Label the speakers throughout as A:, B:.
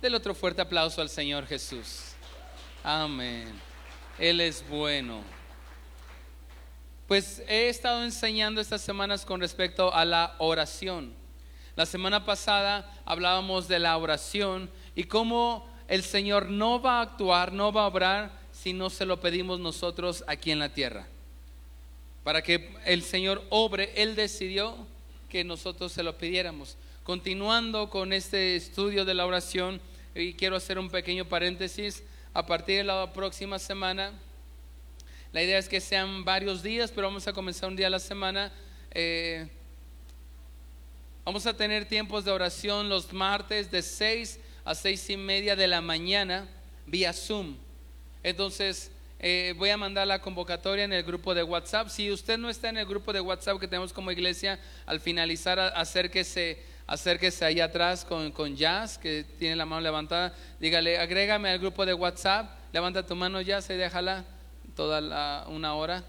A: Del otro fuerte aplauso al Señor Jesús. Amén. Él es bueno. Pues he estado enseñando estas semanas con respecto a la oración. La semana pasada hablábamos de la oración y cómo el Señor no va a actuar, no va a obrar si no se lo pedimos nosotros aquí en la tierra. Para que el Señor obre, Él decidió que nosotros se lo pidiéramos. Continuando con este estudio de la oración, y quiero hacer un pequeño paréntesis. A partir de la próxima semana, la idea es que sean varios días, pero vamos a comenzar un día a la semana. Vamos a tener tiempos de oración los martes de 6 a 6:30 de la mañana vía Zoom. Entonces voy a mandar la convocatoria en el grupo de WhatsApp. Si usted no está en el grupo de WhatsApp que tenemos como iglesia, al finalizar acérquese allá atrás con Jazz, que tiene la mano levantada. Dígale, agrégame al grupo de WhatsApp. Levanta tu mano, Jazz, y déjala una hora.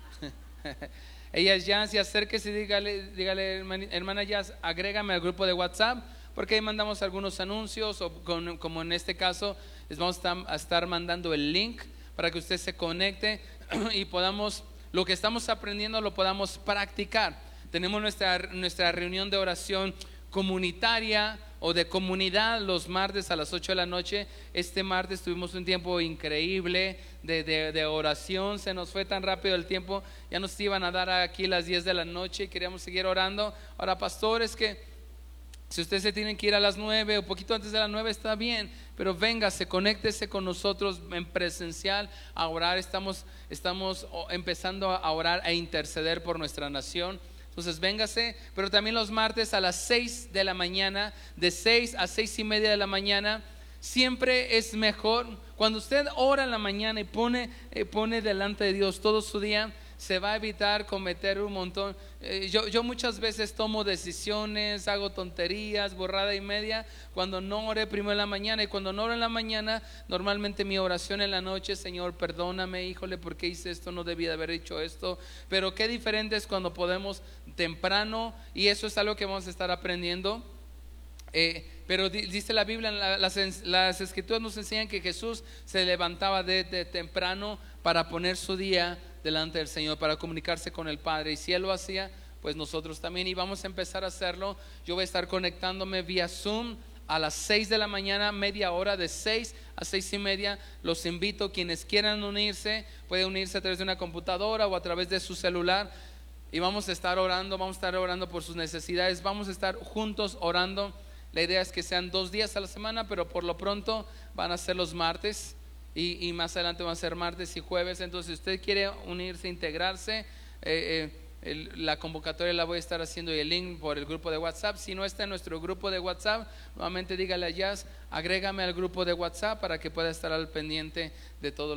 A: Ella es Jazz, y acérquese y dígale, hermana Jazz, agrégame al grupo de WhatsApp, porque ahí mandamos algunos anuncios, o como en este caso les vamos a estar mandando el link para que usted se conecte y podamos, lo que estamos aprendiendo lo podamos practicar. Tenemos nuestra reunión de oración comunitaria o de comunidad los martes a las 8 de la noche. Este martes tuvimos un tiempo increíble de oración. Se nos fue tan rápido el tiempo, ya nos iban a dar aquí las 10 de la noche y queríamos seguir orando. Ahora, pastor, es que si usted se tiene que ir a las 9 o poquito antes de las 9 está bien, pero véngase, conéctese con nosotros en presencial a orar. Estamos empezando a orar e interceder por nuestra nación. Entonces véngase, pero también los martes a las 6 de la mañana, de 6 a 6:30 de la mañana. Siempre es mejor cuando usted ora en la mañana y pone delante de Dios todo su día. Se va a evitar cometer un montón. Yo muchas veces tomo decisiones, hago tonterías, borrada y media, cuando no oré primero en la mañana. Y cuando no oro en la mañana, normalmente mi oración en la noche: Señor, perdóname, híjole, ¿por qué hice esto? No debía de haber hecho esto. Pero qué diferente es cuando podemos temprano, y eso es algo que vamos a estar aprendiendo. Pero dice la Biblia, las escrituras nos enseñan que Jesús se levantaba de temprano para poner su día delante del Señor, para comunicarse con el Padre. Y si Él lo hacía, pues nosotros también. Y vamos a empezar a hacerlo. Yo voy a estar conectándome vía Zoom a las 6 de la mañana, media hora, de 6 a 6:30. Los invito, quienes quieran unirse, pueden unirse a través de una computadora o a través de su celular. Y vamos a estar orando por sus necesidades. Vamos a estar juntos orando. La idea es que sean 2 días a la semana, pero por lo pronto van a ser los martes, y más adelante van a ser martes y jueves. Entonces, si usted quiere unirse, integrarse, la convocatoria la voy a estar haciendo y el link por el grupo de WhatsApp. Si no está en nuestro grupo de WhatsApp, nuevamente dígale a Jazz, agrégame al grupo de WhatsApp para que pueda estar al pendiente de todos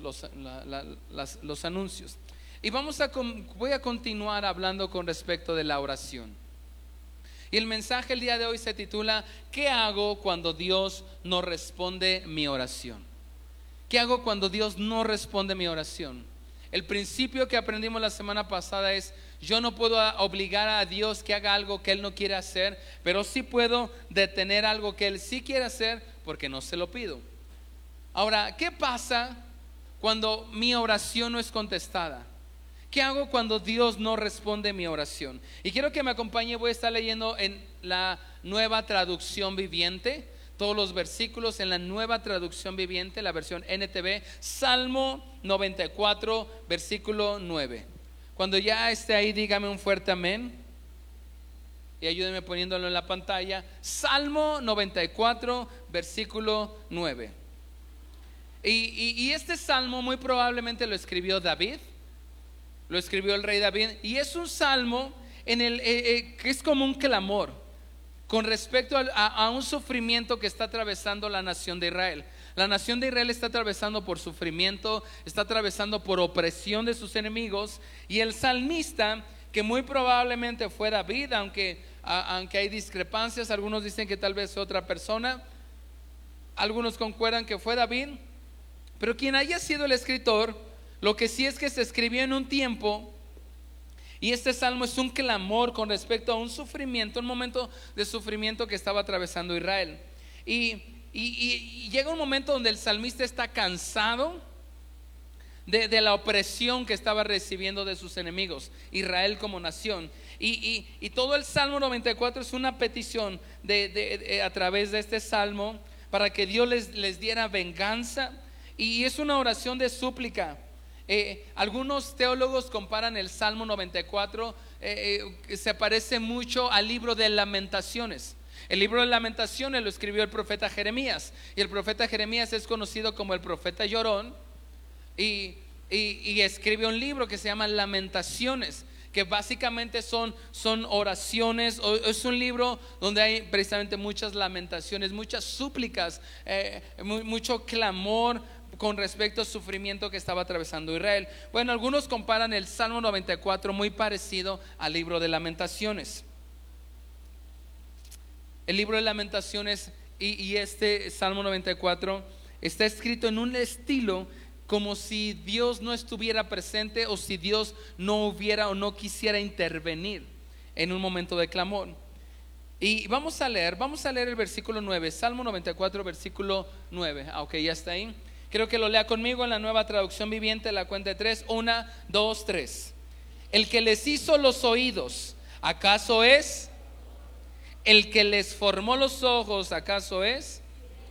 A: los anuncios. Y voy a continuar hablando con respecto de la oración. Y el mensaje el día de hoy se titula: ¿qué hago cuando Dios no responde mi oración? ¿Qué hago cuando Dios no responde mi oración? El principio que aprendimos la semana pasada es: yo no puedo obligar a Dios que haga algo que Él no quiere hacer, pero sí puedo detener algo que Él sí quiere hacer porque no se lo pido. Ahora, ¿qué pasa cuando mi oración no es contestada? ¿Qué hago cuando Dios no responde mi oración? Y quiero que me acompañe. Voy a estar leyendo en la Nueva Traducción Viviente, todos los versículos en la Nueva Traducción Viviente, la versión NTV, Salmo 94, versículo 9. Cuando ya esté ahí, dígame un fuerte amén y ayúdeme poniéndolo en la pantalla. Salmo 94, versículo 9. Y este salmo muy probablemente lo escribió David. Lo escribió el rey David, y es un salmo que es como un clamor con respecto a un sufrimiento que está atravesando la nación de Israel. La nación de Israel está atravesando por sufrimiento, está atravesando por opresión de sus enemigos, y el salmista, que muy probablemente fue David, aunque hay discrepancias, algunos dicen que tal vez fue otra persona, algunos concuerdan que fue David, pero quien haya sido el escritor, lo que sí es que se escribió en un tiempo, y este salmo es un clamor con respecto a un sufrimiento, un momento de sufrimiento que estaba atravesando Israel. Y y llega un momento donde el salmista está cansado de la opresión que estaba recibiendo de sus enemigos, Israel como nación. Y todo el Salmo 94 es una petición a través de este salmo para que Dios les diera venganza, y es una oración de súplica. Algunos teólogos comparan el Salmo 94, se parece mucho al libro de Lamentaciones. El libro de Lamentaciones lo escribió el profeta Jeremías, y el profeta Jeremías es conocido como el profeta llorón, y escribe un libro que se llama Lamentaciones, que básicamente son oraciones. Es un libro donde hay precisamente muchas lamentaciones, muchas súplicas, mucho clamor con respecto al sufrimiento que estaba atravesando Israel. Bueno, algunos comparan el Salmo 94 muy parecido al libro de Lamentaciones. El libro de Lamentaciones y este Salmo 94 está escrito en un estilo como si Dios no estuviera presente, o si Dios no hubiera o no quisiera intervenir en un momento de clamor. Y vamos a leer el versículo 9, Salmo 94, versículo 9. Ok, ya está ahí. Quiero que lo lea conmigo en la Nueva Traducción Viviente, la cuenta de 3, 1, 2, 3. El que les hizo los oídos, ¿acaso es? El que les formó los ojos, ¿acaso es?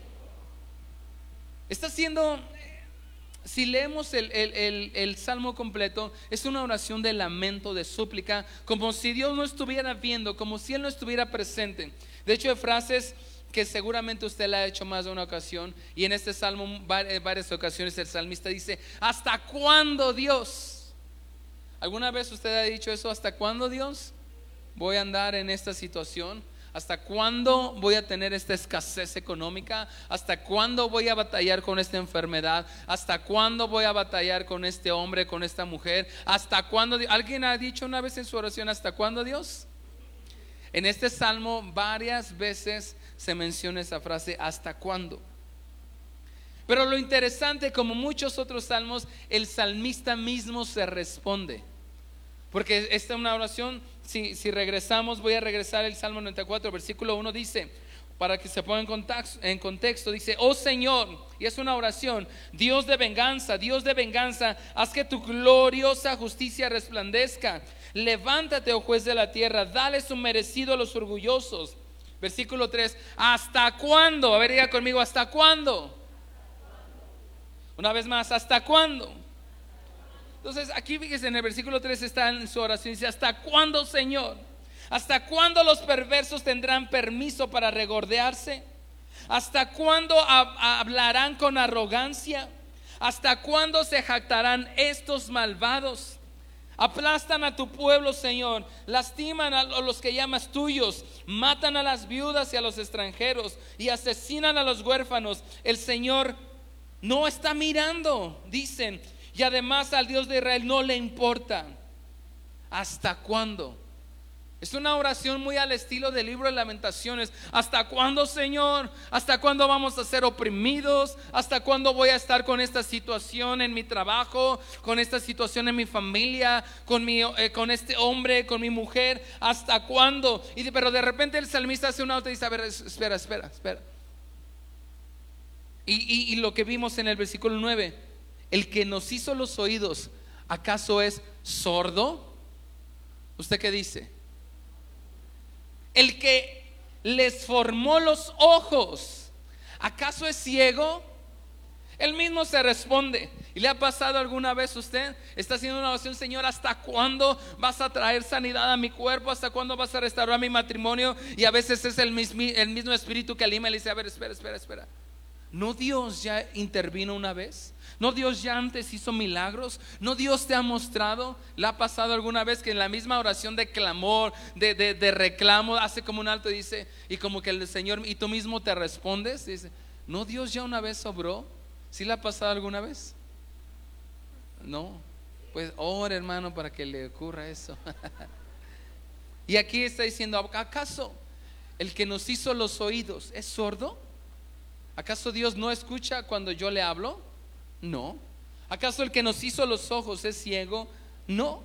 A: Está siendo... Si leemos el salmo completo, es una oración de lamento, de súplica, como si Dios no estuviera viendo, como si Él no estuviera presente. De hecho, hay frases que seguramente usted la ha hecho más de una ocasión, y en este salmo varias ocasiones el salmista dice: ¿hasta cuándo, Dios? ¿Alguna vez usted ha dicho eso? ¿Hasta cuándo, Dios, voy a andar en esta situación? ¿Hasta cuándo voy a tener esta escasez económica? ¿Hasta cuándo voy a batallar con esta enfermedad? ¿Hasta cuándo voy a batallar con este hombre, con esta mujer? ¿Hasta cuándo? ¿Alguien ha dicho una vez en su oración: ¿hasta cuándo, Dios? En este salmo varias veces se menciona esa frase: ¿hasta cuándo? Pero lo interesante, como muchos otros salmos, el salmista mismo se responde. Porque esta es una oración. Si regresamos, voy a regresar el Salmo 94, versículo 1 dice, para que se ponga en contexto, dice: oh Señor, y es una oración, Dios de venganza, haz que tu gloriosa justicia resplandezca. Levántate, oh juez de la tierra, dale su merecido a los orgullosos. Versículo 3, ¿hasta cuándo? A ver, diga conmigo: ¿hasta cuándo? Una vez más, ¿hasta cuándo? Entonces aquí fíjese, en el versículo 3 está en su oración, dice: ¿hasta cuándo, Señor? ¿Hasta cuándo los perversos tendrán permiso para regordearse? ¿Hasta cuándo hablarán con arrogancia? ¿Hasta cuándo se jactarán estos malvados? Aplastan a tu pueblo, Señor, lastiman a los que llamas tuyos, matan a las viudas y a los extranjeros, y asesinan a los huérfanos. El Señor no está mirando, dicen, y además al Dios de Israel no le importa. ¿Hasta cuándo? Es una oración muy al estilo del libro de Lamentaciones. ¿Hasta cuándo, Señor? ¿Hasta cuándo vamos a ser oprimidos? ¿Hasta cuándo voy a estar con esta situación en mi trabajo, con esta situación en mi familia, con este hombre, con mi mujer? ¿Hasta cuándo? Pero de repente el salmista hace un alto y dice: a ver, espera. Y lo que vimos en el versículo 9: el que nos hizo los oídos, ¿acaso es sordo? ¿Usted qué dice? El que les formó los ojos, ¿acaso es ciego? Él mismo se responde. ¿Y le ha pasado alguna vez usted? Está haciendo una oración: Señor, ¿hasta cuándo vas a traer sanidad a mi cuerpo? ¿Hasta cuándo vas a restaurar mi matrimonio? Y a veces es el mismo espíritu que anima y le dice: a ver, espera. ¿No Dios ya intervino una vez? ¿No Dios ya antes hizo milagros? ¿No Dios te ha mostrado? ¿Le ha pasado alguna vez que en la misma oración de clamor, de reclamo, hace como un alto y dice, y como que el Señor, y tú mismo te respondes, y dice: ¿no Dios ya una vez obró? ¿Sí le ha pasado alguna vez? No. Pues ora, hermano, para que le ocurra eso. Y aquí está diciendo: ¿acaso el que nos hizo los oídos es sordo? ¿Acaso Dios no escucha cuando yo le hablo? No. ¿Acaso el que nos hizo los ojos es ciego? No.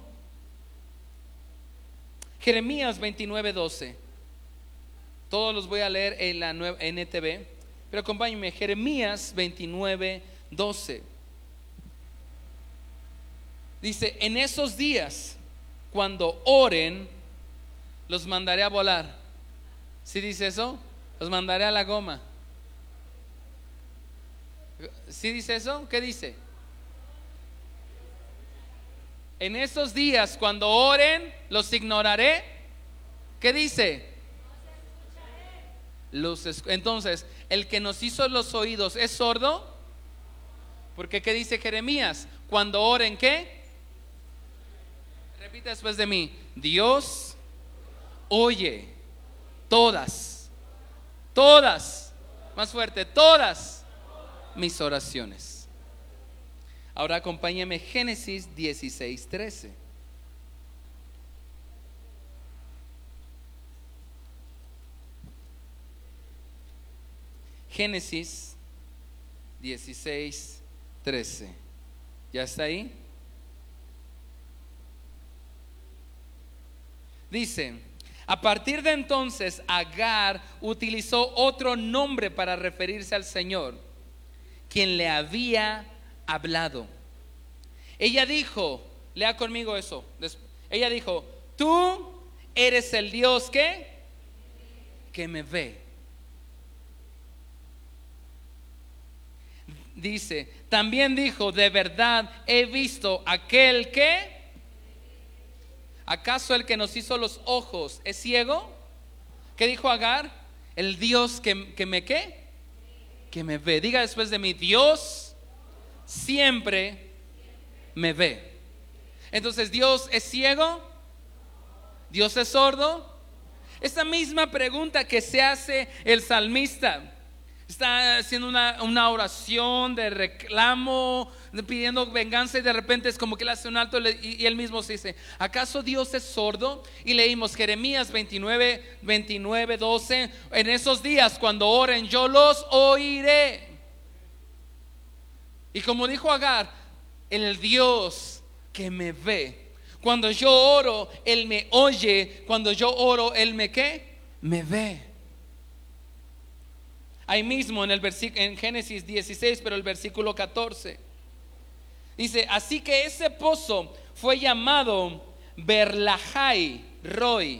A: Jeremías 29:12. Todos los voy a leer en la nueva NTV. Pero acompáñenme, Jeremías 29:12. Dice: en esos días, cuando oren, los mandaré a volar. ¿Sí dice eso? Los mandaré a la goma. ¿Sí dice eso? ¿Qué dice? En esos días, cuando oren, los ignoraré. ¿Qué dice? Entonces, el que nos hizo los oídos es sordo. Porque ¿qué dice Jeremías? Cuando oren, ¿qué? Repite después de mí: Dios oye todas, más fuerte, todas mis oraciones. Ahora acompáñame, Génesis 16:13. Génesis 16:13. ¿Ya está ahí? Dice: a partir de entonces, Agar utilizó otro nombre para referirse al Señor, quien le había hablado. Ella dijo, lea conmigo eso. Ella dijo: tú eres el Dios que me ve. Dice, también dijo: de verdad he visto aquel que. ¿Acaso el que nos hizo los ojos es ciego? ¿Qué dijo Agar? El Dios que me ¿qué? Que me ve. Diga después de mí: Dios siempre me ve. Entonces, ¿Dios es ciego? ¿Dios es sordo? Esta misma pregunta que se hace el salmista. Está haciendo una oración de reclamo, pidiendo venganza, y de repente es como que él hace un alto y él mismo se dice: ¿acaso Dios es sordo? Y leímos Jeremías 29:12: en esos días cuando oren, yo los oiré. Y como dijo Agar, el Dios que me ve. Cuando yo oro, Él me oye. Cuando yo oro, Él me ¿qué? Me ve. Ahí mismo en Génesis 16, pero el versículo 14 dice: así que ese pozo fue llamado Berlahai Roi,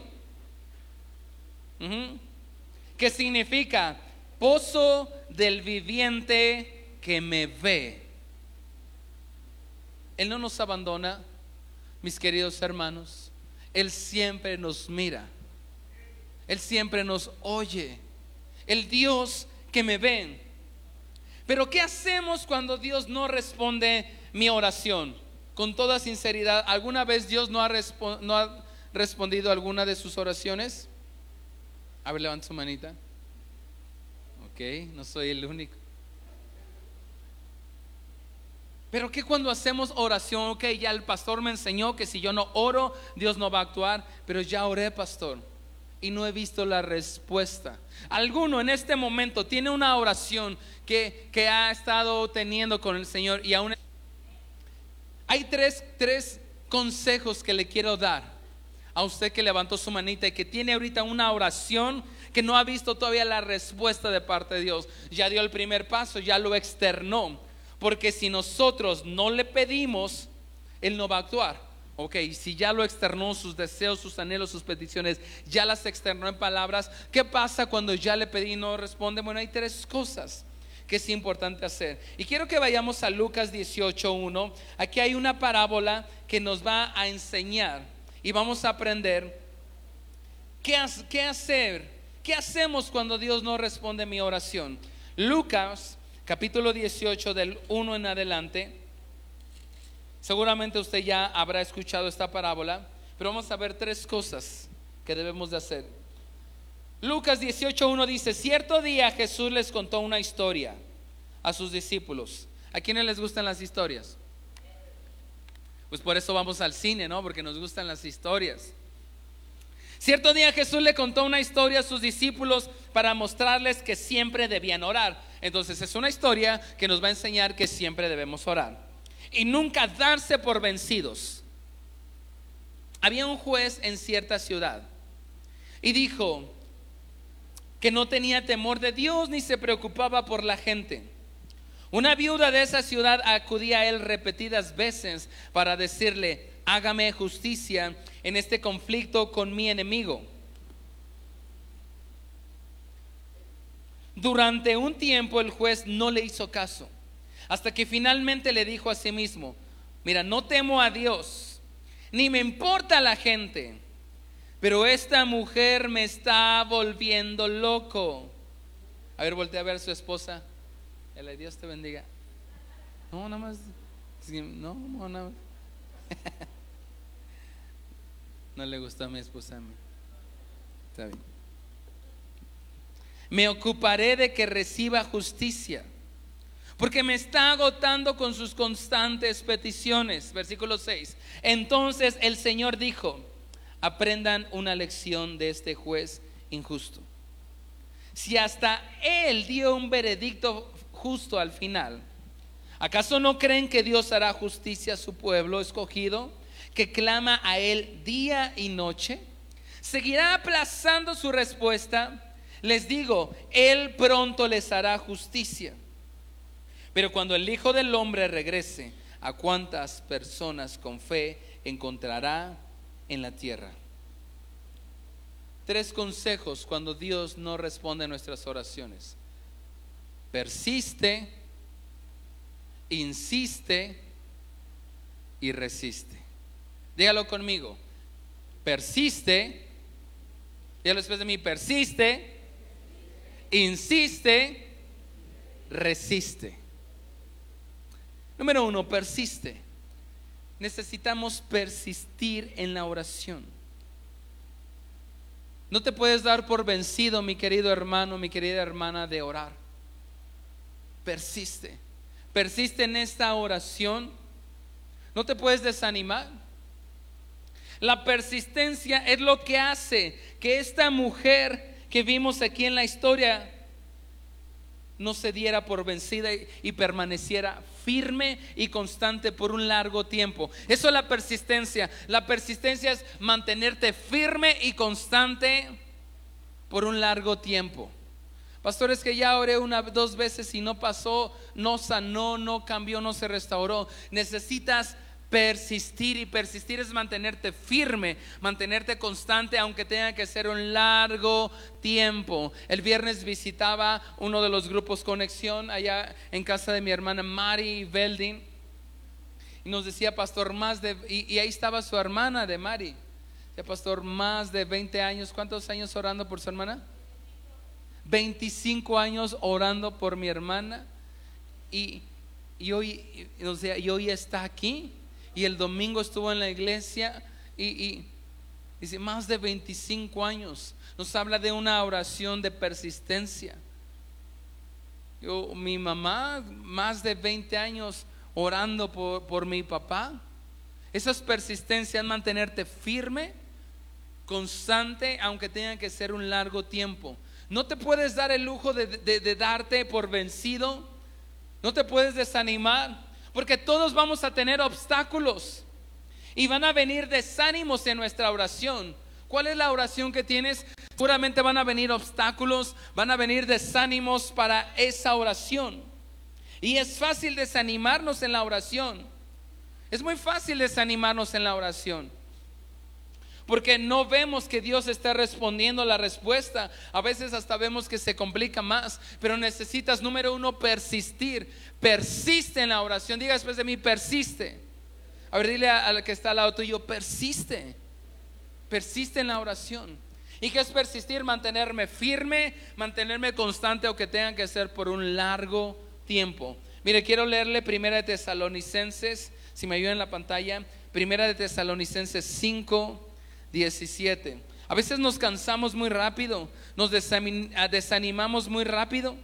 A: que significa pozo del viviente que me ve. Él no nos abandona, mis queridos hermanos. Él siempre nos mira, Él siempre nos oye. El Dios que me ven. Pero ¿qué hacemos cuando Dios no responde mi oración? Con toda sinceridad, ¿alguna vez Dios no ha respondido alguna de sus oraciones? A ver, levanta su manita. Ok, no soy el único. Pero ¿qué cuando hacemos oración? Ok, ya el pastor me enseñó que si yo no oro, Dios no va a actuar. Pero ya oré, pastor, y no he visto la respuesta. ¿Alguno en este momento tiene una oración que ha estado teniendo con el Señor y aún? Hay tres consejos que le quiero dar a usted que levantó su manita y que tiene ahorita una oración que no ha visto todavía la respuesta de parte de Dios. Ya dio el primer paso, ya lo externó. Porque si nosotros no le pedimos, Él no va a actuar. Ok, si ya lo externó, sus deseos, sus anhelos, sus peticiones, ya las externó en palabras, ¿qué pasa cuando ya le pedí y no responde? Bueno, hay tres cosas que es importante hacer. Y quiero que vayamos a Lucas 18:1. Aquí hay una parábola que nos va a enseñar y vamos a aprender qué hacer, qué hacemos cuando Dios no responde mi oración. Lucas capítulo 18 del 1 en adelante. Seguramente usted ya habrá escuchado esta parábola, pero vamos a ver tres cosas que debemos de hacer. Lucas 18:1 dice: cierto día Jesús les contó una historia a sus discípulos. ¿A quiénes les gustan las historias? Pues por eso vamos al cine, ¿no? Porque nos gustan las historias. Cierto día Jesús le contó una historia a sus discípulos para mostrarles que siempre debían orar. Entonces es una historia que nos va a enseñar que siempre debemos orar y nunca darse por vencidos. Había un juez en cierta ciudad y dijo: que no tenía temor de Dios ni se preocupaba por la gente. Una viuda de esa ciudad acudía a él repetidas veces para decirle: hágame justicia en este conflicto con mi enemigo. Durante un tiempo el juez no le hizo caso, hasta que finalmente le dijo a sí mismo: mira, no temo a Dios, ni me importa la gente, pero esta mujer me está volviendo loco. A ver, voltea a ver a su esposa. Dios te bendiga. No, nada más. No, nada más. No le gustó a mi esposa. Está bien. Me ocuparé de que reciba justicia, porque me está agotando con sus constantes peticiones. Versículo 6. Entonces el Señor dijo: aprendan una lección de este juez injusto. Si hasta él dio un veredicto justo al final, ¿acaso no creen que Dios hará justicia a su pueblo escogido, que clama a él día y noche? ¿Seguirá aplazando su respuesta? Les digo, él pronto les hará justicia. Pero cuando el Hijo del Hombre regrese, ¿a cuántas personas con fe encontrará en la tierra? 3 consejos cuando Dios no responde a nuestras oraciones: persiste, insiste y resiste. Dígalo conmigo: persiste. Dígalo después de mí: persiste, insiste, resiste. Número 1, persiste. Necesitamos persistir en la oración. No te puedes dar por vencido, mi querido hermano, mi querida hermana, de orar. Persiste. Persiste en esta oración. No te puedes desanimar. La persistencia es lo que hace que esta mujer que vimos aquí en la historia no se diera por vencida y permaneciera firme y constante por un largo tiempo. Eso es la persistencia. La persistencia es mantenerte firme y constante por un largo tiempo. Pastor, es que ya oré 2 veces y no pasó, no sanó, no cambió, no se restauró. Necesitas persistir, y persistir es mantenerte firme, mantenerte constante, aunque tenga que ser un largo tiempo. El viernes visitaba uno de los grupos Conexión allá en casa de mi hermana Mari Veldin, y nos decía: pastor, y ahí estaba su hermana de Mari. Decía: pastor, más de 20 años. ¿Cuántos años orando por su hermana? 25 años orando por mi hermana, y hoy está aquí. Y el domingo estuvo en la iglesia y dice: más de 25 años. Nos habla de una oración de persistencia. Mi mamá, más de 20 años orando por mi papá. Esa es persistencia, mantenerte firme, constante, aunque tenga que ser un largo tiempo. No te puedes dar el lujo de darte por vencido. No te puedes desanimar, porque todos vamos a tener obstáculos y van a venir desánimos en nuestra oración. ¿Cuál es la oración que tienes? Seguramente van a venir obstáculos, van a venir desánimos para esa oración. Y es fácil desanimarnos en la oración. Es muy fácil desanimarnos en la oración, porque no vemos que Dios está respondiendo la respuesta. A veces hasta vemos que se complica más. Pero necesitas, número 1, persistir. Persiste en la oración. Diga después de mí: persiste. A ver, dile al que está al lado tuyo: persiste. Persiste en la oración. ¿Y qué es persistir? Mantenerme firme, mantenerme constante, o que tengan que ser por un largo tiempo. Mire, quiero leerle 1 de Tesalonicenses, si me ayudan en la pantalla, 1 de Tesalonicenses 5:17. A veces nos cansamos muy rápido, nos desanimamos muy rápido,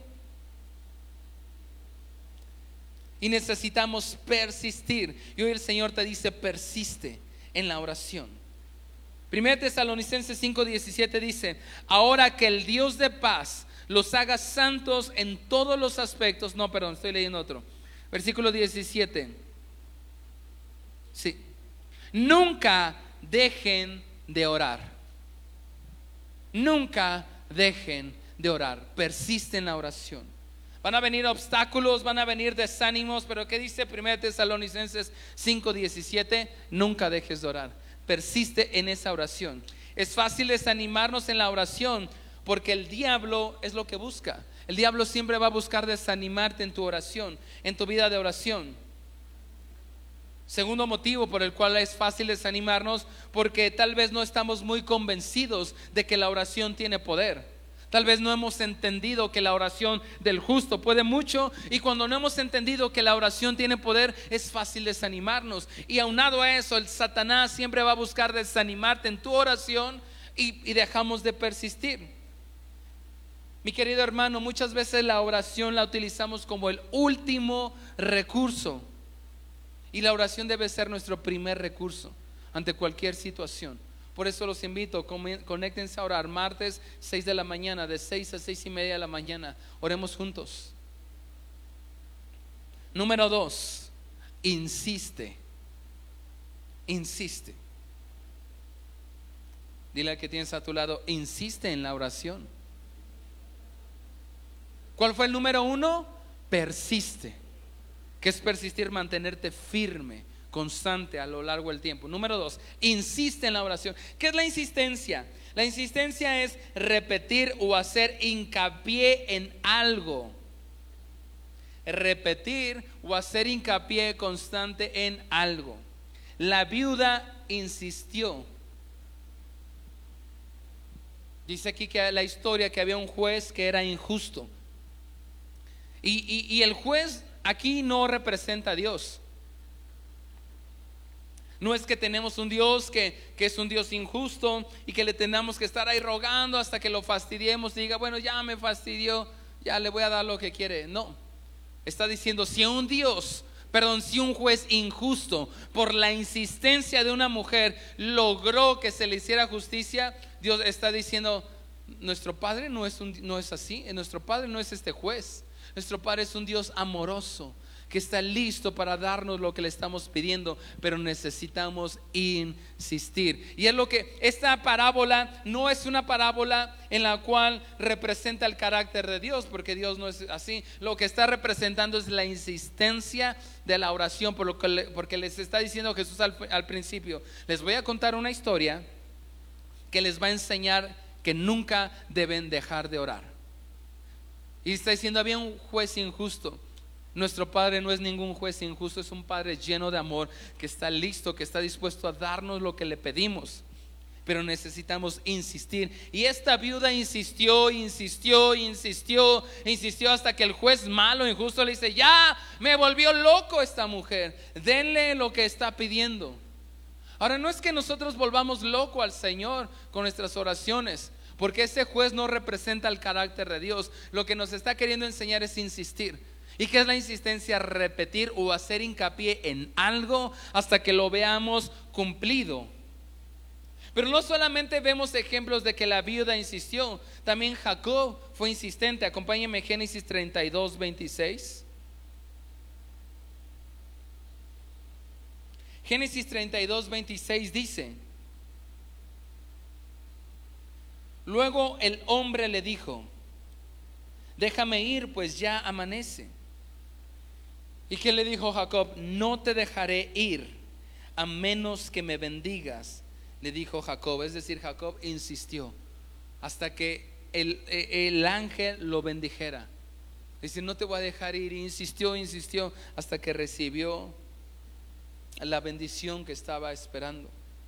A: y necesitamos persistir. Y hoy el Señor te dice: persiste en la oración. 1 Tesalonicenses 5:17 dice: ahora que el Dios de paz los haga santos en todos los aspectos. No, perdón, estoy leyendo otro. Versículo 17. Sí. Nunca dejen de orar. Nunca dejen de orar. Persiste en la oración. Van a venir obstáculos, van a venir desánimos, pero ¿qué dice 1 Tesalonicenses 5:17? Nunca dejes de orar. Persiste en esa oración. Es fácil desanimarnos en la oración porque el diablo es lo que busca. El diablo siempre va a buscar desanimarte en tu oración, en tu vida de oración. Segundo motivo por el cual es fácil desanimarnos, porque tal vez no estamos muy convencidos de que la oración tiene poder. Tal vez no hemos entendido que la oración del justo puede mucho, y cuando no hemos entendido que la oración tiene poder, es fácil desanimarnos. Y aunado a eso, el Satanás siempre va a buscar desanimarte en tu oración y dejamos de persistir. Mi querido hermano, muchas veces la oración la utilizamos como el último recurso, y la oración debe ser nuestro primer recurso ante cualquier situación. Por eso los invito, conéctense a orar martes 6 de la mañana, de 6 a 6:30 de la mañana. Oremos juntos. Número 2, insiste. Insiste. Dile al que tienes a tu lado, insiste en la oración. ¿Cuál fue el número 1? Persiste. ¿Qué es persistir? Mantenerte firme, constante a lo largo del tiempo. Número 2, insiste en la oración. ¿Qué es la insistencia? La insistencia es repetir o hacer hincapié en algo. Repetir o hacer hincapié constante en algo. La viuda insistió. Dice aquí que la historia que había un juez que era injusto. Y el juez aquí no representa a Dios. No es que tenemos un Dios que es un Dios injusto y que le tengamos que estar ahí rogando hasta que lo fastidiemos y diga, bueno, ya me fastidió, ya le voy a dar lo que quiere. No, está diciendo, si un juez injusto por la insistencia de una mujer logró que se le hiciera justicia, Dios está diciendo, nuestro Padre no es así. Nuestro Padre no es este juez. Nuestro Padre es un Dios amoroso que está listo para darnos lo que le estamos pidiendo, pero necesitamos insistir. Y es lo que esta parábola no es una parábola en la cual representa el carácter de Dios, porque Dios no es así. Lo que está representando es la insistencia de la oración, porque les está diciendo Jesús al principio, les voy a contar una historia que les va a enseñar que nunca deben dejar de orar. Y está diciendo, había un juez injusto. Nuestro Padre no es ningún juez injusto, es un Padre lleno de amor, que está listo, que está dispuesto a darnos lo que le pedimos. Pero necesitamos insistir. Y esta viuda insistió hasta que el juez malo, injusto, le dice, ya me volvió loco esta mujer, denle lo que está pidiendo. Ahora, no es que nosotros volvamos loco al Señor con nuestras oraciones, porque ese juez no representa el carácter de Dios. Lo que nos está queriendo enseñar es insistir. ¿Y qué es la insistencia? Repetir o hacer hincapié en algo hasta que lo veamos cumplido. Pero no solamente vemos ejemplos de que la viuda insistió, también Jacob fue insistente. Acompáñenme, Génesis 32:26. Génesis 32:26 dice: luego el hombre le dijo, déjame ir, pues ya amanece. ¿Y qué le dijo Jacob? No te dejaré ir a menos que me bendigas, le dijo Jacob. Es decir, Jacob insistió hasta que el ángel lo bendijera. Dice, no te voy a dejar ir. Y insistió hasta que recibió la bendición que estaba esperando.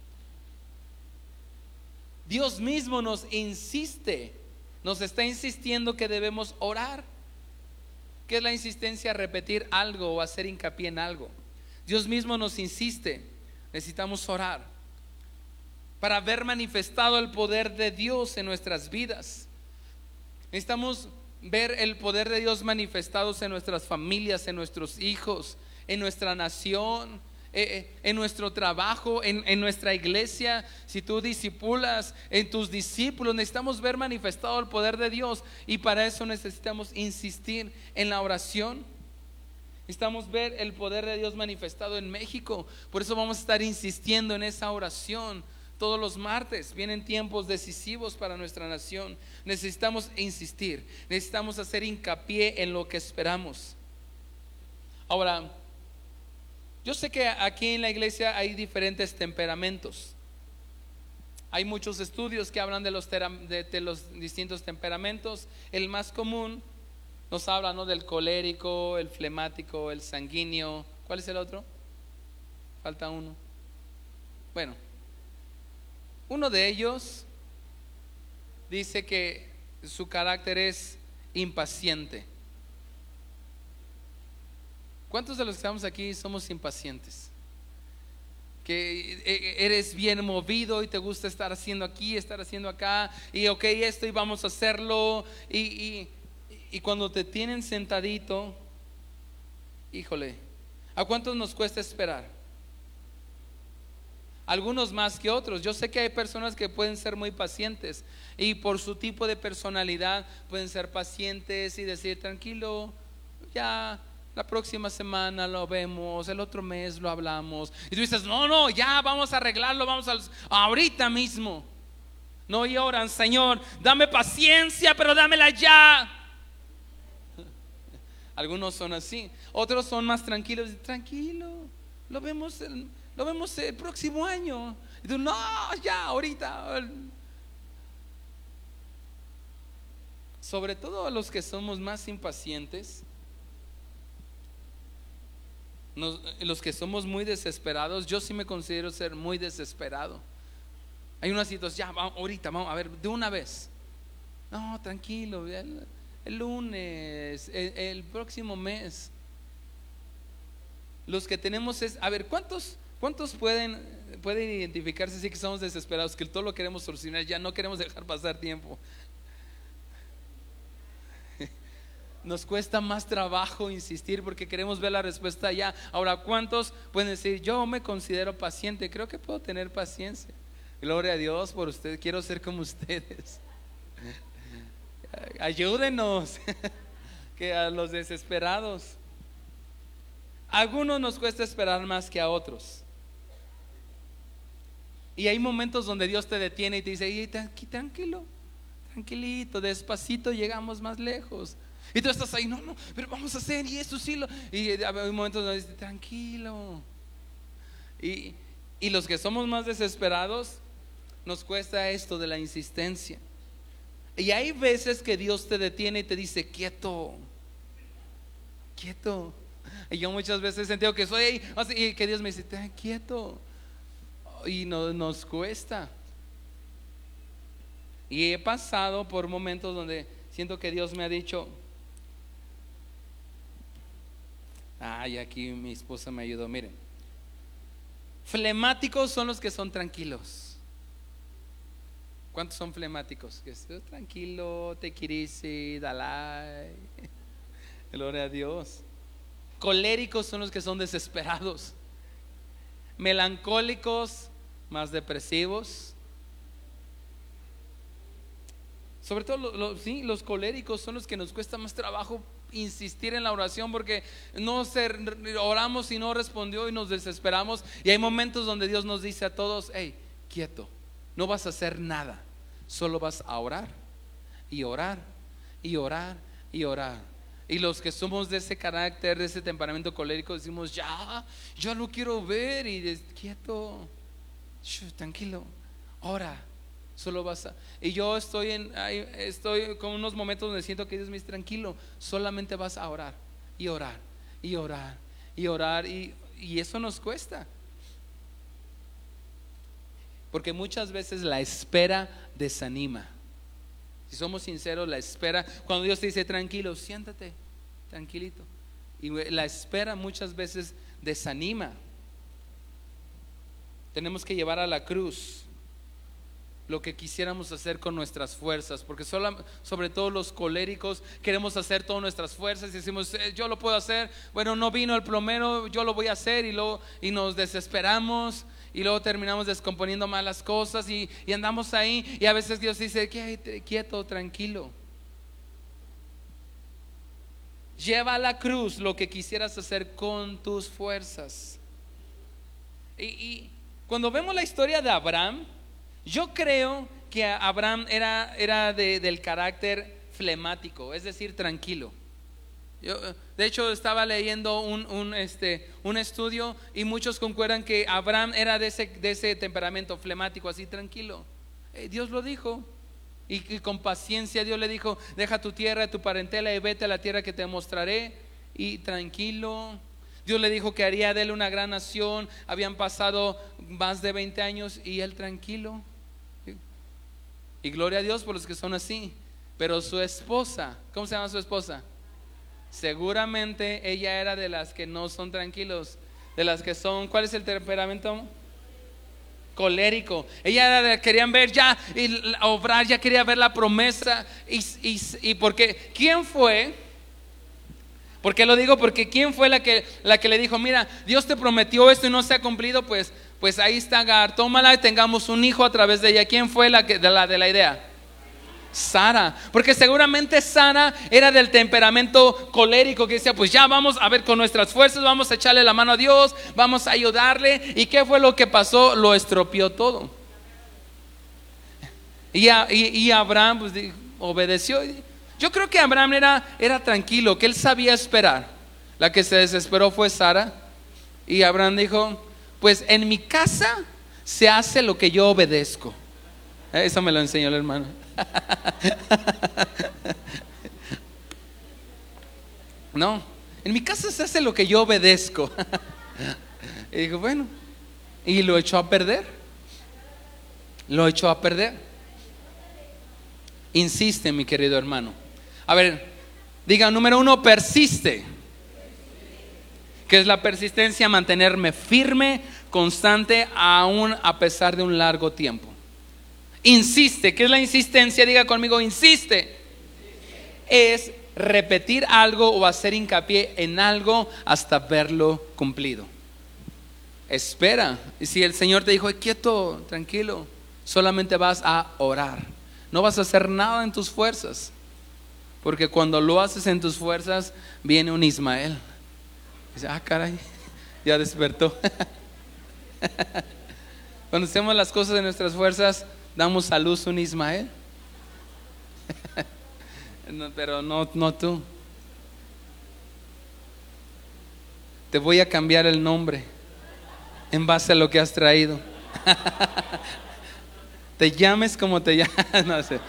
A: Dios mismo nos insiste, nos está insistiendo que debemos orar. ¿Qué es la insistencia? Repetir algo o hacer hincapié en algo. Dios mismo nos insiste, necesitamos orar para ver manifestado el poder de Dios en nuestras vidas. Necesitamos ver el poder de Dios manifestados en nuestras familias, en nuestros hijos, en nuestra nación, en nuestro trabajo, en nuestra iglesia. Si tú discipulas, en tus discípulos, necesitamos ver manifestado el poder de Dios, y para eso necesitamos insistir en la oración. Necesitamos ver el poder de Dios manifestado en México. Por eso vamos a estar insistiendo en esa oración todos los martes. Vienen tiempos decisivos para nuestra nación. Necesitamos insistir, necesitamos hacer hincapié en lo que esperamos. Ahora, yo sé que aquí en la iglesia hay diferentes temperamentos. Hay muchos estudios que hablan de los distintos temperamentos. El más común nos habla, ¿no?, del colérico, el flemático, el sanguíneo. ¿Cuál es el otro? Falta uno. Bueno, uno de ellos dice que su carácter es impaciente. ¿Cuántos de los que estamos aquí somos impacientes? Que eres bien movido y te gusta estar haciendo aquí, estar haciendo acá, y ok, esto y vamos a hacerlo, y cuando te tienen sentadito, híjole, ¿a cuántos nos cuesta esperar? Algunos más que otros. Yo sé que hay personas que pueden ser muy pacientes y por su tipo de personalidad pueden ser pacientes y decir, tranquilo, ya la próxima semana lo vemos, el otro mes lo hablamos. Y tú dices, no, ya vamos a arreglarlo, ahorita mismo. No lloran, Señor, dame paciencia, pero dámela ya. Algunos son así, otros son más tranquilos. Tranquilo, lo vemos el próximo año. Y tú, no, ya, ahorita. Sobre todo a los que somos más impacientes, los que somos muy desesperados. Yo sí me considero ser muy desesperado. Hay una situación, ya, ahorita, vamos a ver, de una vez. No, tranquilo, el lunes, el próximo mes. Los que tenemos a ver, ¿cuántos pueden identificarse así que somos desesperados, que todo lo queremos solucionar, ya no queremos dejar pasar tiempo? Nos cuesta más trabajo insistir porque queremos ver la respuesta ya. Ahora, ¿cuántos pueden decir, yo me considero paciente, creo que puedo tener paciencia? Gloria a Dios por ustedes, quiero ser como ustedes. Ayúdenos que a los desesperados. A algunos nos cuesta esperar más que a otros. Y hay momentos donde Dios te detiene y te dice, tranquilo, tranquilito, despacito llegamos más lejos. Y tú estás ahí, no, pero vamos a hacer, y eso sí y hay momentos donde dice, tranquilo. Y los que somos más desesperados, nos cuesta esto de la insistencia. Y hay veces que Dios te detiene y te dice, quieto. Y yo muchas veces he sentido que soy ahí, y que Dios me dice, quieto. Y nos cuesta. Y he pasado por momentos donde siento que Dios me ha dicho, y aquí mi esposa me ayudó, miren, flemáticos son los que son tranquilos. ¿Cuántos son flemáticos? Que estoy tranquilo, te easy, dalai. Gloria a Dios. Coléricos son los que son desesperados. Melancólicos, más depresivos. Sobre todo los coléricos son los que nos cuesta más trabajo insistir en la oración, porque oramos y no respondió y nos desesperamos. Y hay momentos donde Dios nos dice a todos, hey, quieto, no vas a hacer nada, solo vas a orar y orar y orar y orar. Y los que somos de ese carácter, de ese temperamento colérico, decimos, ya lo quiero ver. Y quieto, tranquilo, ora, solo vas a. Y yo estoy con unos momentos donde siento que Dios me dice, tranquilo, solamente vas a orar y orar y orar y orar. Y eso nos cuesta, porque muchas veces la espera desanima. Si somos sinceros, la espera, cuando Dios te dice tranquilo, siéntate, tranquilito, y la espera muchas veces desanima. Tenemos que llevar a la cruz lo que quisiéramos hacer con nuestras fuerzas, porque sobre todo los coléricos queremos hacer todas nuestras fuerzas y decimos, yo lo puedo hacer, bueno, no vino el plomero, yo lo voy a hacer, y nos desesperamos. Y luego terminamos descomponiendo malas cosas y andamos ahí. Y a veces Dios dice, quieto, tranquilo. Lleva a la cruz lo que quisieras hacer con tus fuerzas. Y cuando vemos la historia de Abraham, Yo creo que Abraham era del carácter flemático, es decir, tranquilo. Yo, de hecho, estaba leyendo un estudio y muchos concuerdan que Abraham era de ese temperamento flemático, así tranquilo. Dios lo dijo. Y con paciencia Dios le dijo: deja tu tierra, tu parentela y vete a la tierra que te mostraré. Y tranquilo. Dios le dijo que haría de él una gran nación. Habían pasado más de 20 años y él tranquilo. Y gloria a Dios por los que son así. Pero su esposa, ¿cómo se llama su esposa? Seguramente ella era de las que no son tranquilos, de las que son, ¿cuál es el temperamento? Colérico. Ella era de las que querían ver ya y obrar, ya quería ver la promesa. Y porque, ¿quién fue? ¿Por qué lo digo? Porque ¿quién fue la que le dijo: mira, Dios te prometió esto y no se ha cumplido? Pues ahí está Agar, tómala y tengamos un hijo a través de ella. ¿Quién fue de la idea? Sara, porque seguramente Sara era del temperamento colérico, que decía: pues ya vamos a ver con nuestras fuerzas, vamos a echarle la mano a Dios, vamos a ayudarle. ¿Y qué fue lo que pasó? Lo estropeó todo. Y Abraham pues obedeció. Yo creo que Abraham era tranquilo, que él sabía esperar. La que se desesperó fue Sara. Y Abraham dijo: pues en mi casa se hace lo que yo obedezco. Eso me lo enseñó el hermano. No, en mi casa se hace lo que yo obedezco. Y dijo: bueno, y lo echó a perder. Lo echó a perder. Insiste, mi querido hermano. A ver, diga: número 1, persiste. ¿Qué es la persistencia? Mantenerme firme, constante, aún a pesar de un largo tiempo. Insiste. ¿Qué es la insistencia? Diga conmigo: insiste. Es repetir algo o hacer hincapié en algo hasta verlo cumplido. Espera. Y si el Señor te dijo: quieto, tranquilo, solamente vas a orar, no vas a hacer nada en tus fuerzas, porque cuando lo haces en tus fuerzas viene un Ismael. Dice: caray, ya despertó. Cuando hacemos las cosas en nuestras fuerzas, damos a luz un Ismael. No, pero no tú. Te voy a cambiar el nombre en base a lo que has traído. Te llames como te llames. No sé.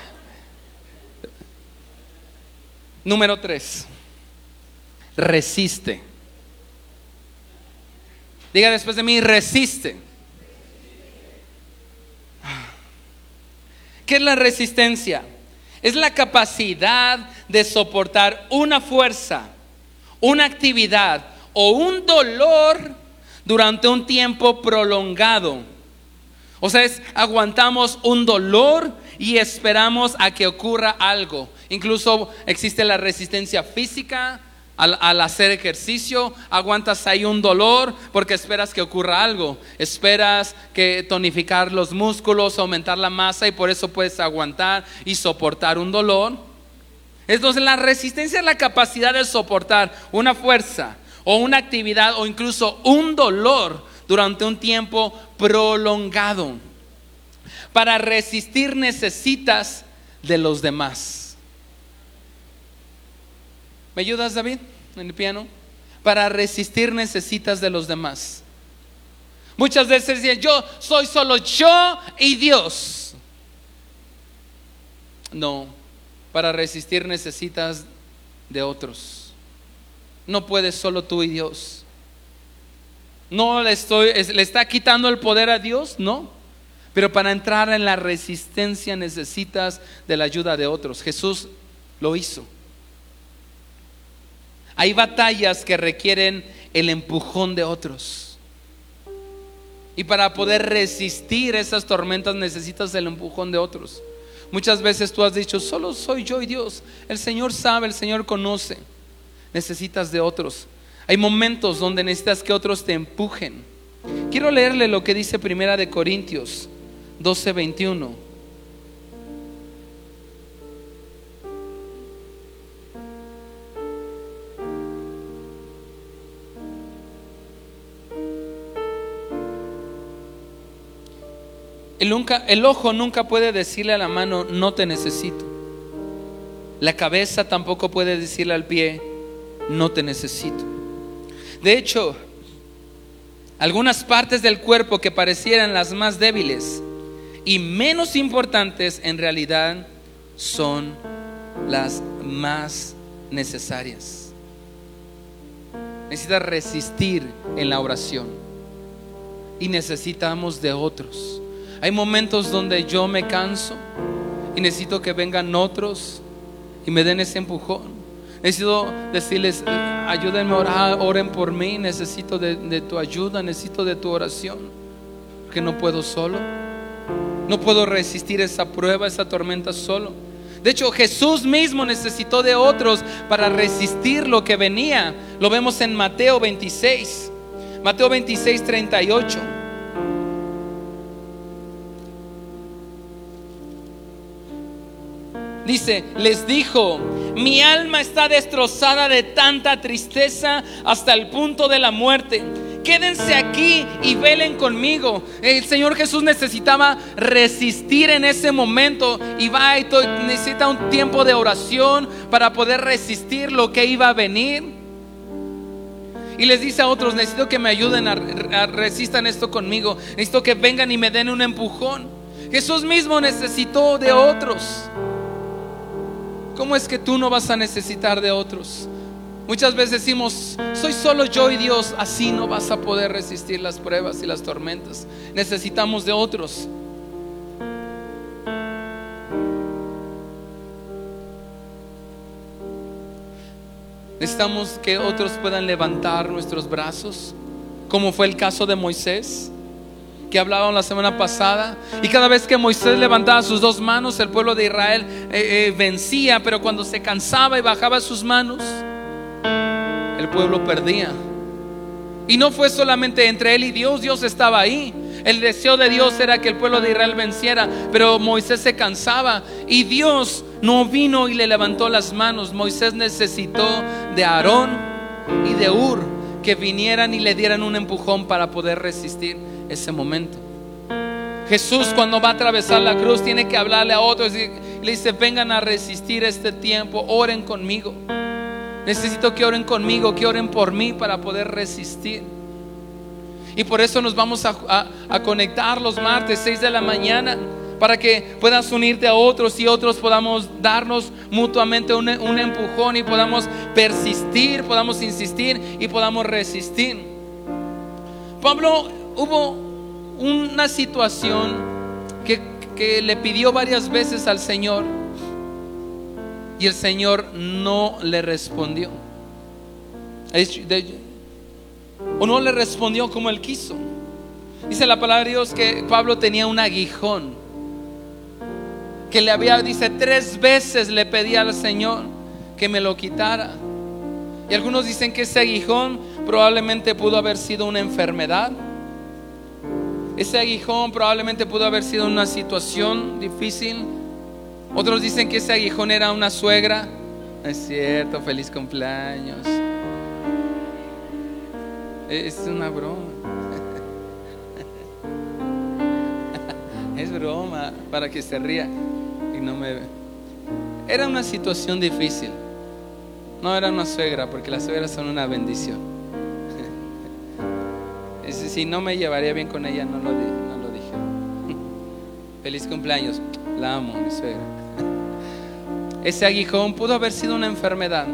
A: Número 3, resiste. Diga después de mí: resiste. ¿Qué es la resistencia? Es la capacidad de soportar una fuerza, una actividad o un dolor durante un tiempo prolongado. O sea, aguantamos un dolor y esperamos a que ocurra algo. Incluso existe la resistencia física. Al hacer ejercicio, aguantas ahí un dolor porque esperas que ocurra algo. Esperas que tonificar los músculos, aumentar la masa, y por eso puedes aguantar y soportar un dolor. Entonces la resistencia es la capacidad de soportar una fuerza o una actividad o incluso un dolor durante un tiempo prolongado. Para resistir necesitas de los demás. ¿Me ayudas, David, en el piano? Para resistir necesitas de los demás. Muchas veces dicen: yo soy solo yo y Dios. No, para resistir necesitas de otros. No puedes solo tú y Dios. No le está quitando el poder a Dios, no. Pero para entrar en la resistencia necesitas de la ayuda de otros. Jesús lo hizo. Hay batallas que requieren el empujón de otros. Y para poder resistir esas tormentas necesitas el empujón de otros. Muchas veces tú has dicho: solo soy yo y Dios. El Señor sabe, el Señor conoce. Necesitas de otros. Hay momentos donde necesitas que otros te empujen. Quiero leerle lo que dice 1 Corintios 12:21. El ojo nunca puede decirle a la mano, no te necesito. La cabeza tampoco puede decirle al pie, no te necesito. De hecho, algunas partes del cuerpo que parecieran las más débiles y menos importantes, en realidad son las más necesarias. Necesitas resistir en la oración y necesitamos de otros. Hay momentos donde yo me canso y necesito que vengan otros y me den ese empujón. Necesito decirles, ayúdenme a orar, oren por mí. Necesito de tu ayuda, necesito de tu oración, porque no puedo solo. No puedo resistir esa prueba, esa tormenta solo. De hecho, Jesús mismo necesitó de otros para resistir lo que venía. Lo vemos en Mateo 26, Mateo 26, 38. Dice, les dijo, mi alma está destrozada de tanta tristeza hasta el punto de la muerte. Quédense aquí y velen conmigo. El Señor Jesús necesitaba resistir en ese momento y necesita un tiempo de oración para poder resistir lo que iba a venir. Y les dice a otros, necesito que me ayuden a resistan esto conmigo. Necesito que vengan y me den un empujón. Jesús mismo necesitó de otros. ¿Cómo es que tú no vas a necesitar de otros? Muchas veces decimos, soy solo yo y Dios. Así no vas a poder resistir las pruebas y las tormentas. Necesitamos de otros. Necesitamos que otros puedan levantar nuestros brazos, como fue el caso de Moisés, que hablábamos la semana pasada. Y cada vez que Moisés levantaba sus dos manos, el pueblo de Israel vencía. Pero cuando se cansaba y bajaba sus manos, el pueblo perdía. Y no fue solamente entre él y Dios, Dios estaba ahí. El deseo de Dios era que el pueblo de Israel venciera, pero Moisés se cansaba y Dios no vino y le levantó las manos. Moisés necesitó de Aarón y de Hur que vinieran y le dieran un empujón para poder resistir ese momento. Jesús, cuando va a atravesar la cruz, tiene que hablarle a otros y le dice, vengan a resistir este tiempo, oren conmigo. Necesito que oren conmigo, que oren por mí para poder resistir. Y por eso nos vamos a conectar los martes 6 de la mañana, para que puedas unirte a otros y otros podamos darnos mutuamente un empujón y podamos persistir, podamos insistir y podamos resistir. Pablo, hubo una situación que le pidió varias veces al Señor y el Señor no le respondió, o no le respondió como él quiso. Dice la palabra de Dios que Pablo tenía un aguijón que dice 3 veces le pedí al Señor que me lo quitara. Y algunos dicen que ese aguijón probablemente pudo haber sido una enfermedad. Ese aguijón probablemente pudo haber sido una situación difícil. Otros dicen que ese aguijón era una suegra. Es cierto, feliz cumpleaños. Es una broma. Es broma para que se ría y no me ve. Era una situación difícil. No era una suegra, porque las suegras son una bendición. Si no me llevaría bien con ella, no lo dije. Feliz cumpleaños, la amo, mi suegra. Ese aguijón pudo haber sido una enfermedad.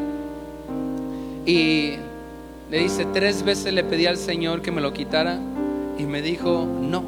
A: Y le dice 3 veces le pedí al Señor que me lo quitara y me dijo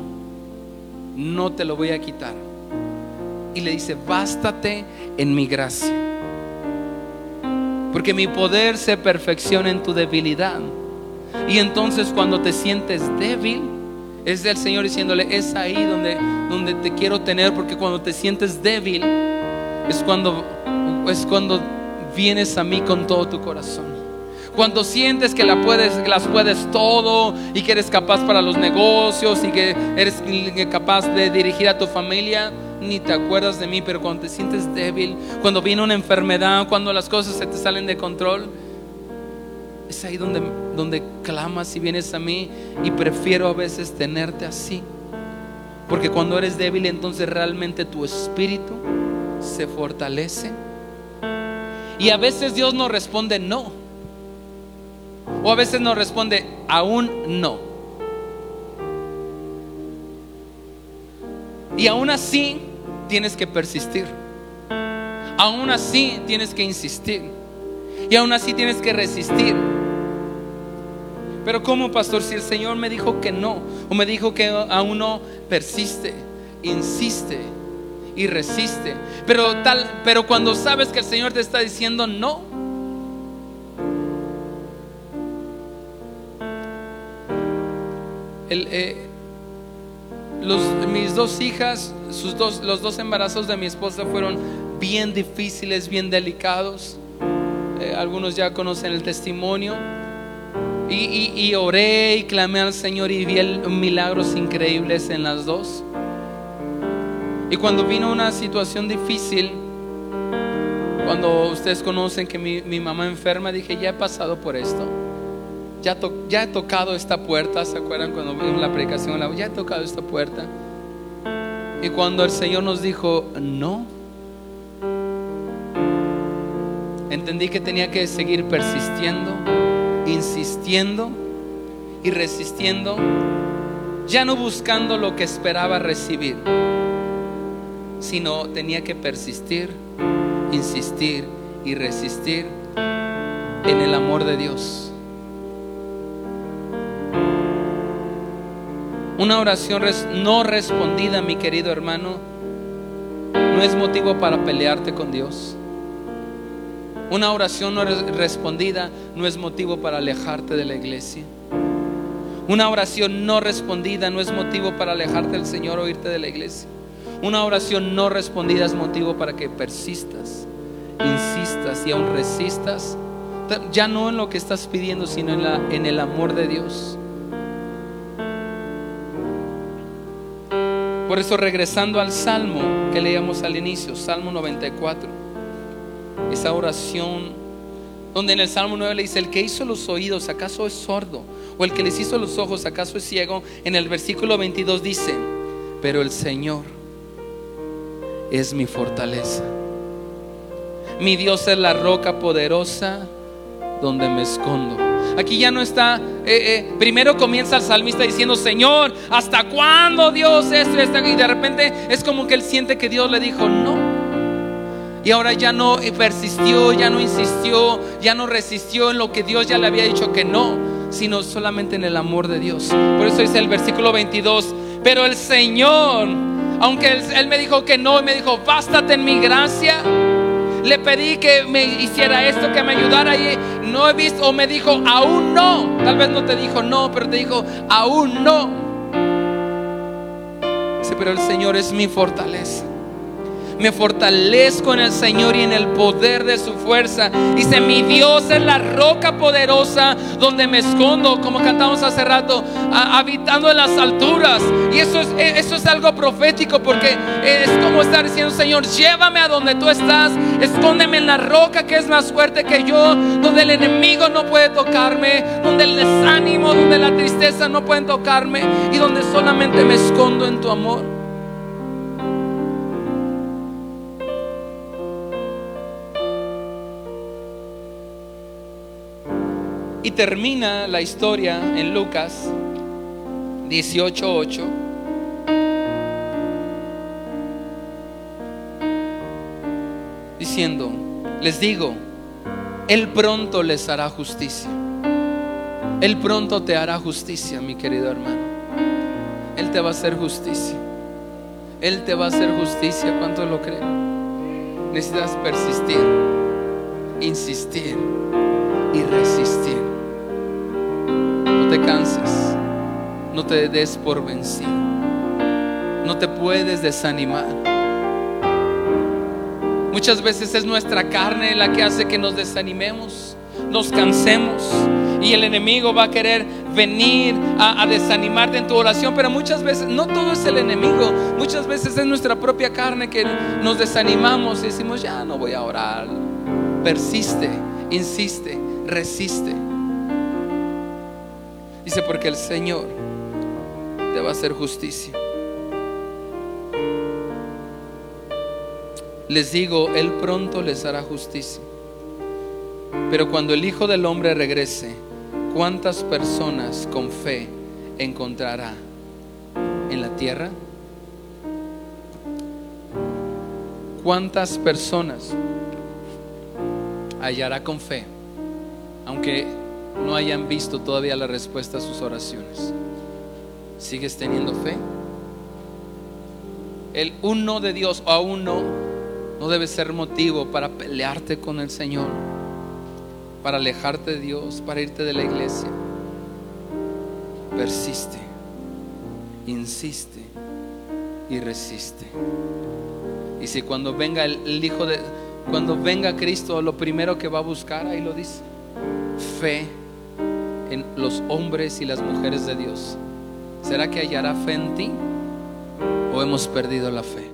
A: no te lo voy a quitar. Y le dice, bástate en mi gracia, porque mi poder se perfecciona en tu debilidad. Y entonces cuando te sientes débil, es del Señor diciéndole, es ahí donde te quiero tener, porque cuando te sientes débil es cuando vienes a mí con todo tu corazón. Cuando sientes que las puedes todo y que eres capaz para los negocios y que eres capaz de dirigir a tu familia, ni te acuerdas de mí. Pero cuando te sientes débil, cuando viene una enfermedad, cuando las cosas se te salen de control, es ahí donde clamas y vienes a mí. Y prefiero a veces tenerte así, Porque cuando eres débil, entonces realmente tu espíritu se fortalece. Y a veces Dios nos responde no, o a veces nos responde aún no. Y aún así tienes que persistir, aún así tienes que insistir, y aún así tienes que resistir. Pero ¿cómo, pastor? Si el Señor me dijo que no, o me dijo que aún no, persiste, insiste y resiste. Pero cuando sabes que el Señor te está diciendo no, mis dos hijas, los dos embarazos de mi esposa fueron bien difíciles, bien delicados. Algunos ya conocen el testimonio. Y oré y clamé al Señor y vi milagros increíbles en las dos. Y cuando vino una situación difícil, cuando ustedes conocen que mi mamá enferma, dije, ya he pasado por esto, ya he tocado esta puerta. ¿Se acuerdan cuando vimos la predicación? Ya he tocado esta puerta. Y cuando el Señor nos dijo no, entendí que tenía que seguir persistiendo, insistiendo y resistiendo, ya no buscando lo que esperaba recibir, sino tenía que persistir, insistir y resistir en el amor de Dios. Una oración no respondida, mi querido hermano, no es motivo para pelearte con Dios. Una oración no respondida no es motivo para alejarte de la iglesia. Una oración no respondida no es motivo para alejarte del Señor o irte de la iglesia. Una oración no respondida es motivo para que persistas, insistas y aún resistas, ya no en lo que estás pidiendo, sino en el amor de Dios. Por eso, regresando al salmo que leíamos al inicio, Salmo 94, esa oración donde en el Salmo 9 le dice: el que hizo los oídos, ¿acaso es sordo? O el que les hizo los ojos, ¿acaso es ciego? En el versículo 22 dice: pero el Señor es mi fortaleza, mi Dios es la roca poderosa donde me escondo. Aquí ya no está, primero comienza el salmista diciendo: Señor, ¿hasta cuándo, Dios, esto y esto? Y de repente es como que él siente que Dios le dijo no. Y ahora ya no persistió, ya no insistió, ya no resistió en lo que Dios ya le había dicho que no, sino solamente en el amor de Dios. Por eso dice el versículo 22: pero el Señor, aunque él me dijo que no, y me dijo: bástate en mi gracia. Le pedí que me hiciera esto, que me ayudara, y no he visto, o me dijo aún no. Tal vez no te dijo no, pero te dijo aún no. Dice: pero el Señor es mi fortaleza. Me fortalezco en el Señor y en el poder de su fuerza. Dice: mi Dios es la roca poderosa donde me escondo, como cantamos hace rato, habitando en las alturas. Y eso es algo profético, porque es como estar diciendo: Señor, llévame a donde tú estás, escóndeme en la roca que es más fuerte que yo, donde el enemigo no puede tocarme, donde el desánimo, donde la tristeza no pueden tocarme, y donde solamente me escondo en tu amor. Y termina la historia en Lucas 18:8. Diciendo: les digo, Él pronto les hará justicia. Él pronto te hará justicia, mi querido hermano. Él te va a hacer justicia. Él te va a hacer justicia. ¿Cuántos lo creen? Necesitas persistir, insistir y resistir. No te canses, no te des por vencido, no te puedes desanimar. Muchas veces es nuestra carne la que hace que nos desanimemos, nos cansemos, y el enemigo va a querer venir a desanimarte en tu oración. Pero muchas veces no todo es el enemigo, muchas veces es nuestra propia carne que nos desanimamos y decimos: ya no voy a orar. Persiste, insiste, resiste. Dice: porque el Señor te va a hacer justicia. les digo, Él pronto les hará justicia. Pero cuando el Hijo del Hombre regrese, ¿cuántas personas con fe encontrará en la tierra? ¿Cuántas personas hallará con fe, aunque no hayan visto todavía la respuesta a sus oraciones? ¿Sigues teniendo fe? El un no de Dios o aún no debe ser motivo para pelearte con el Señor, para alejarte de Dios, para irte de la iglesia. Persiste, insiste y resiste. Y si cuando venga cuando venga Cristo, lo primero que va a buscar, ahí lo dice, fe en los hombres y las mujeres de Dios. ¿Será que hallará fe en ti o hemos perdido la fe?